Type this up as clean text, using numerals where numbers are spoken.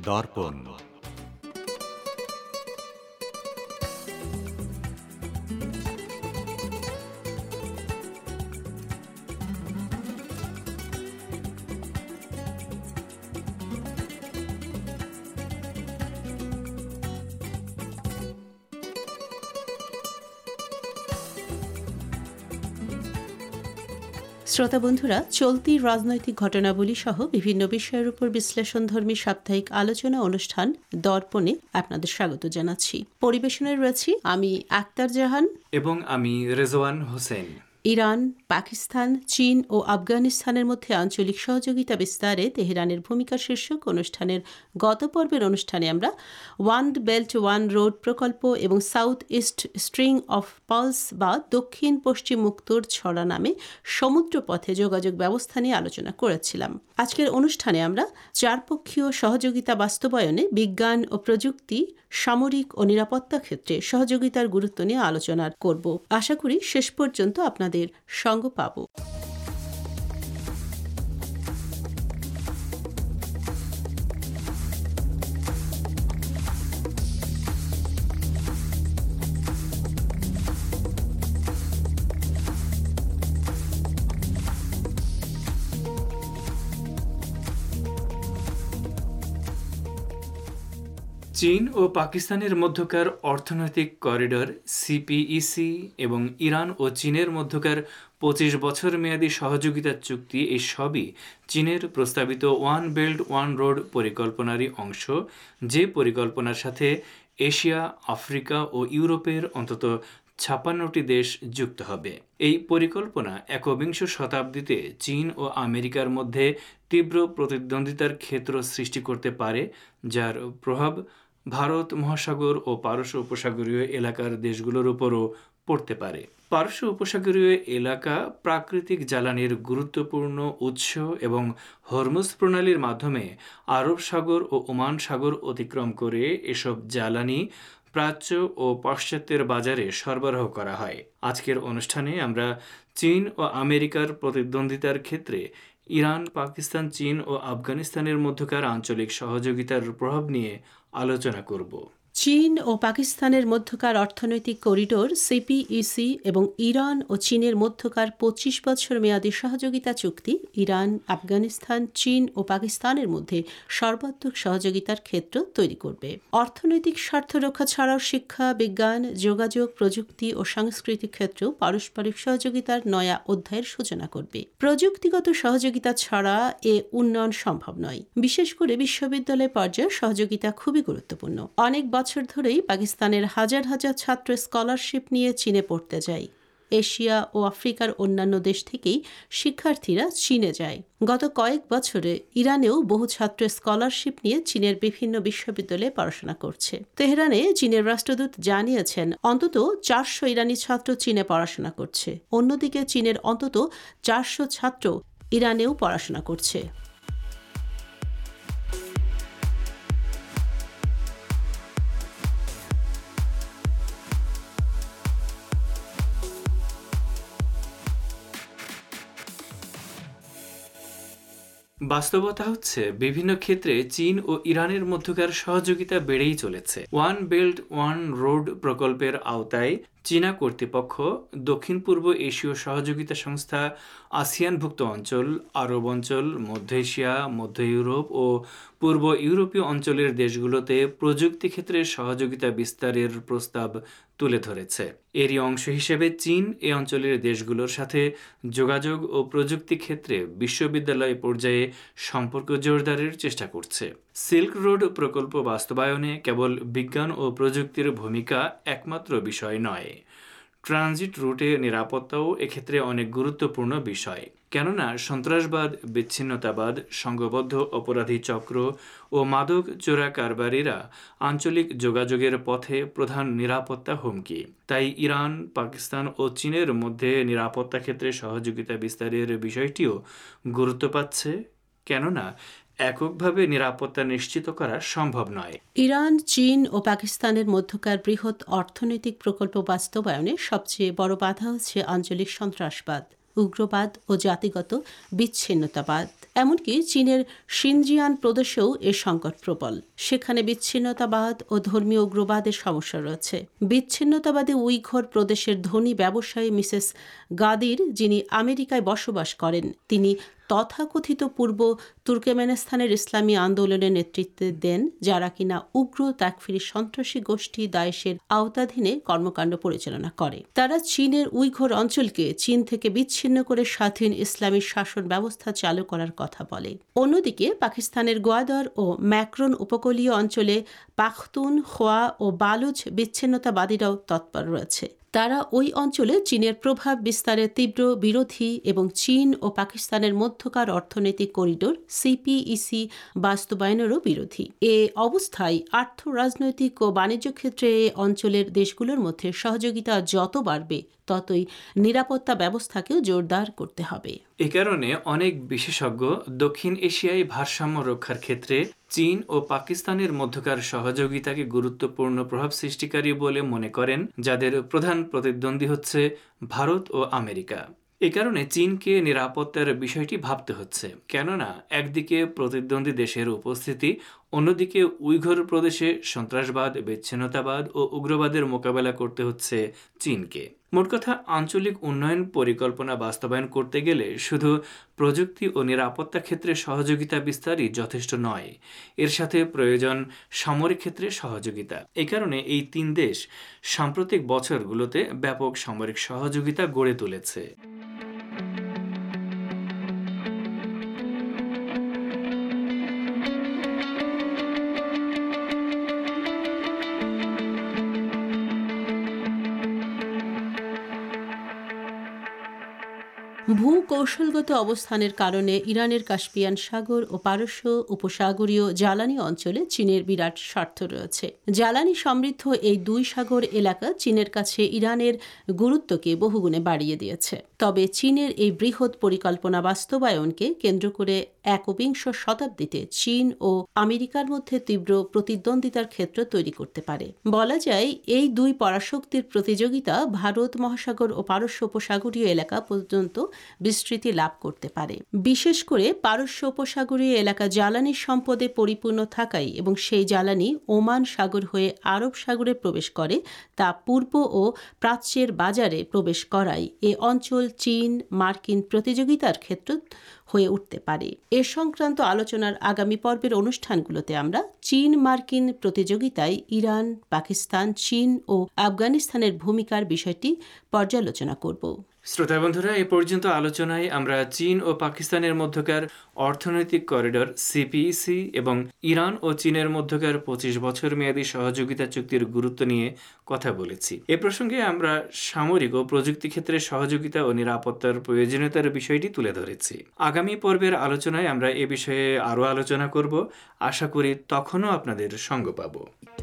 দর্পণ। শ্রোতা বন্ধুরা, চলতি রাজনৈতিক ঘটনাবলী সহ বিভিন্ন বিষয়ের উপর বিশ্লেষণধর্মী সাপ্তাহিক আলোচনা অনুষ্ঠান দর্পণে আপনাদের স্বাগত জানাচ্ছি। পরিবেশনায় রয়েছি আমি আক্তার জাহান এবং আমি রেজওয়ান হোসেন। ইরান, পাকিস্তান, চীন ও আফগানিস্তানের মধ্যে আঞ্চলিক সহযোগিতা বিস্তারে তেহরানের ভূমিকা শীর্ষক অনুষ্ঠানের গত পর্বের অনুষ্ঠানে আমরা ওয়ান বেল্ট ওয়ান রোড প্রকল্প এবং south east string of pearls বা দক্ষিণ পশ্চিম মুক্তোর ছড়া নামে সমুদ্র পথে যোগাযোগ ব্যবস্থা নিয়ে আলোচনা করেছিলাম। আজকের অনুষ্ঠানে আমরা চারপক্ষীয় সহযোগিতা বাস্তবায়নে বিজ্ঞান ও প্রযুক্তি, সামরিক ও নিরাপত্তা ক্ষেত্রে সহযোগিতার গুরুত্ব নিয়ে আলোচনা করব। আশা করি শেষ পর্যন্ত আপনাদের সঙ্গ পাব। চীন ও পাকিস্তানের মধ্যকার অর্থনৈতিক করিডর সিপিইসি এবং ইরান ও চীনের মধ্যকার ২৫ বছর মেয়াদী সহযোগিতা চুক্তি এই সবই চীনের প্রস্তাবিত ওয়ান বেল্ট ওয়ান রোড পরিকল্পনারই অংশ, যে পরিকল্পনার সাথে এশিয়া, আফ্রিকা ও ইউরোপের অন্তত ৫৬টি দেশ যুক্ত হবে। এই পরিকল্পনা একবিংশ শতাব্দীতে চীন ও আমেরিকার মধ্যে তীব্র প্রতিদ্বন্দ্বিতার ক্ষেত্র সৃষ্টি করতে পারে, যার প্রভাব ভারত মহাসাগর ও পারস্য উপসাগরীয় এলাকার দেশগুলোর উপরও পড়তে পারে। পারস্য উপসাগরীয় এলাকা প্রাকৃতিক জ্বালানির গুরুত্বপূর্ণ উৎস এবং হরমুজ প্রণালীর মাধ্যমে আরব সাগর ও ওমান সাগর অতিক্রম করে এসব জ্বালানি প্রাচ্য ও পাশ্চাত্যের বাজারে সরবরাহ করা হয়। আজকের অনুষ্ঠানে আমরা চীন ও আমেরিকার প্রতিদ্বন্দ্বিতার ক্ষেত্রে ইরান, পাকিস্তান, চীন ও আফগানিস্তানের মধ্যকার আঞ্চলিক সহযোগিতার প্রভাব নিয়ে আলোচনা করব। চীন ও পাকিস্তানের মধ্যকার অর্থনৈতিক করিডোর সিপিইসি এবং ইরান ও চীনের মধ্যকার ২৫ বছর মেয়াদী সহযোগিতা চুক্তি ইরান, আফগানিস্তান, চীন ও পাকিস্তানের মধ্যে সর্বাত্মক সহযোগিতার ক্ষেত্র তৈরি করবে। অর্থনৈতিক স্বার্থ রক্ষা ছাড়াও শিক্ষা, বিজ্ঞান, যোগাযোগ, প্রযুক্তি ও সাংস্কৃতিক ক্ষেত্রেও পারস্পরিক সহযোগিতার নয়া অধ্যায়ের সূচনা করবে। প্রযুক্তিগত সহযোগিতা ছাড়া এ উন্নয়ন সম্ভব নয়। বিশেষ করে বিশ্ববিদ্যালয় পর্যায়ে সহযোগিতা খুবই গুরুত্বপূর্ণ। অনেক বছর ধরেই পাকিস্তানের হাজার হাজার ছাত্র স্কলারশিপ নিয়ে চীনে পড়তে যায়। এশিয়া ও আফ্রিকার অন্যান্য দেশ থেকেই শিক্ষার্থীরা চীনে যায়। গত কয়েক বছরে ইরানেও বহু ছাত্র স্কলারশিপ নিয়ে চীনের বিভিন্ন বিশ্ববিদ্যালয়ে পড়াশোনা করছে। তেহরানে চীনের রাষ্ট্রদূত জানিয়েছেন অন্তত ৪০০ ইরানি ছাত্র চীনে পড়াশোনা করছে। অন্যদিকে চীনের অন্তত ৪০০ ছাত্র ইরানেও পড়াশোনা করছে। বাস্তবতা হচ্ছে বিভিন্ন ক্ষেত্রে চীন ও ইরানের মধ্যকার সহযোগিতা বেড়েই চলেছে। ওয়ান বেল্ট ওয়ান রোড প্রকল্পের আওতায় চীনা কর্তৃপক্ষ দক্ষিণ পূর্ব এশীয় সহযোগিতা সংস্থা, আসিয়ানভুক্ত অঞ্চল, আরব অঞ্চল, মধ্য এশিয়া, মধ্য ইউরোপ ও পূর্ব ইউরোপীয় অঞ্চলের দেশগুলোতে প্রযুক্তি ক্ষেত্রে সহযোগিতা বিস্তারের প্রস্তাব তুলে ধরেছে। এরই অংশ হিসেবে চীন এ অঞ্চলের দেশগুলোর সাথে যোগাযোগ ও প্রযুক্তি ক্ষেত্রে বিশ্ববিদ্যালয় পর্যায়ে সম্পর্ক জোরদারের চেষ্টা করছে। সিল্ক রোড প্রকল্প বাস্তবায়নে কেবল বিজ্ঞান ও প্রযুক্তির ভূমিকা একমাত্র বিষয় নয়। ট্রানজিট রুটে নিরাপত্তাও এক্ষেত্রে অনেক গুরুত্বপূর্ণ বিষয়, কেননা সন্ত্রাসবাদ, বিচ্ছিন্নতাবাদ, সংঘবদ্ধ অপরাধী চক্র ও মাদক চোরা কারবারিরা আঞ্চলিক যোগাযোগের পথে প্রধান নিরাপত্তা হুমকি। তাই ইরান, পাকিস্তান ও চীনের মধ্যে নিরাপত্তা ক্ষেত্রে সহযোগিতা বিস্তারের বিষয়টিও গুরুত্ব পাচ্ছে, কেননা এককভাবে নিরাপত্তা নিশ্চিত করা সম্ভব নয়। ইরান, চীন ও পাকিস্তানের মধ্যকার বৃহৎ অর্থনৈতিক প্রকল্প বাস্তবায়নে সবচেয়ে বড় বাধা হচ্ছে আঞ্চলিক সন্ত্রাসবাদ। উগ্রবাদ ও জাতিগত বিচ্ছিন্নতাবাদ। এমনকি চীনের শিনজিয়ান প্রদেশেও এ সংকট প্রবল। সেখানে বিচ্ছিন্নতাবাদ ও ধর্মীয় উগ্রবাদের সমস্যা রয়েছে। বিচ্ছিন্নতাবাদী উইঘুর প্রদেশের ধনী ব্যবসায়ী মিসেস গাদির, যিনি আমেরিকায় বসবাস করেন, তিনি তথাকথিত পূর্ব তুর্কমেনিস্তানের ইসলামী আন্দোলনের নেতৃত্ব দেন, যারা কিনা উগ্র তাকফিরি সন্ত্রাসী গোষ্ঠী দায়েশের আওতাধীনে কর্মকাণ্ড পরিচালনা করে। তারা চীনের উইঘুর অঞ্চলকে চীন থেকে বিচ্ছিন্ন করে স্বাধীন ইসলামী শাসন ব্যবস্থা চালু করার কথা বলে। অন্যদিকে পাকিস্তানের গোয়াদর ও ম্যাক্রন উপকূলীয় অঞ্চলে পাখতুন, খোয়া ও বালুচ বিচ্ছিন্নতাবাদীরাও তৎপর রয়েছে। তারা ওই অঞ্চলে চীনের প্রভাব বিস্তারের তীব্র বিরোধী এবং চীন ও পাকিস্তানের মধ্যকার অর্থনৈতিক করিডোর সিপিইসি বাস্তবায়নেরও বিরোধী। এ অবস্থায় আর্থ, রাজনৈতিক ও বাণিজ্য ক্ষেত্রে এ অঞ্চলের দেশগুলোর মধ্যে সহযোগিতা যত বাড়বে, ততই নিরাপত্তা ব্যবস্থাকেও জোরদার করতে হবে। এ কারণে অনেক বিশেষজ্ঞ দক্ষিণ এশিয়ায় ভারসাম্য রক্ষার ক্ষেত্রে চীন ও পাকিস্তানের মধ্যকার সহযোগিতাকে গুরুত্বপূর্ণ প্রভাব সৃষ্টিকারী বলে মনে করেন, যাদের প্রধান প্রতিদ্বন্দ্বী হচ্ছে ভারত ও আমেরিকা। এ কারণে চীনকে নিরাপত্তার বিষয়টি ভাবতে হচ্ছে, কেননা একদিকে প্রতিদ্বন্দ্বী দেশের উপস্থিতি, অন্যদিকে উইঘুর প্রদেশে সন্ত্রাসবাদ, বিচ্ছিন্নতাবাদ ও উগ্রবাদের মোকাবেলা করতে হচ্ছে চীনকে। মোট কথা, আঞ্চলিক উন্নয়ন পরিকল্পনা বাস্তবায়ন করতে গেলে শুধু প্রযুক্তি ও নিরাপত্তা ক্ষেত্রে সহযোগিতা বিস্তারই যথেষ্ট নয়, এর সাথে প্রয়োজন সামরিক ক্ষেত্রে সহযোগিতা। এই কারণে এই তিন দেশ সাম্প্রতিক বছরগুলোতে ব্যাপক সামরিক সহযোগিতা গড়ে তুলেছে। ভূকৌশলগত অবস্থানের কারণে ইরানের কাস্পিয়ান সাগর ও পারস্য উপসাগরীয় জ্বালানি অঞ্চলে চীনের বিরাট স্বার্থ রয়েছে। জ্বালানি সমৃদ্ধ এই দুই সাগর এলাকা চীনের কাছে ইরানের গুরুত্বকে বহুগুণে বাড়িয়ে দিয়েছে। তবে চীনের এই বৃহৎ পরিকল্পনা বাস্তবায়নকে কেন্দ্র করে একবিংশ শতাব্দীতে চীন ও আমেরিকার মধ্যে তীব্র প্রতিদ্বন্দ্বিতার ক্ষেত্র তৈরি করতে পারে। বলা যায়, এই দুই পরাশক্তির প্রতিযোগিতা ভারত মহাসাগর ও পারস্য উপসাগরীয় এলাকা পর্যন্ত বিস্তৃতি লাভ করতে পারে। বিশেষ করে পারস্য উপসাগরীয় এলাকা জ্বালানি সম্পদে পরিপূর্ণ থাকায় এবং সেই জ্বালানি ওমান সাগর হয়ে আরব সাগরে প্রবেশ করে, তা পূর্ব ও প্রাচ্যের বাজারে প্রবেশ করায় এ অঞ্চল চীন মার্কিন প্রতিযোগিতার ক্ষেত্র হয়ে উঠতে পারে। এ সংক্রান্ত আলোচনার আগামী পর্বের অনুষ্ঠানগুলোতে আমরা চীন মার্কিন প্রতিযোগিতায় ইরান, পাকিস্তান, চীন ও আফগানিস্তানের ভূমিকার বিষয়টি পর্যালোচনা করব। শ্রোতা বন্ধুরা, এ পর্যন্ত আলোচনায় আমরা চীন ও পাকিস্তানের মধ্যকার অর্থনৈতিক করিডোর সিপিইসি এবং ইরান ও চীনের মধ্যকার 25 বছর মেয়াদী সহযোগিতা চুক্তির গুরুত্ব নিয়ে কথা বলেছি। এ প্রসঙ্গে আমরা সামরিক ও প্রযুক্তি ক্ষেত্রে সহযোগিতা ও নিরাপত্তার প্রয়োজনীয়তার বিষয়টি তুলে ধরেছি। আগামী পর্বের আলোচনায় আমরা এ বিষয়ে আরও আলোচনা করব। আশা করি তখনও আপনাদের সঙ্গ পাব।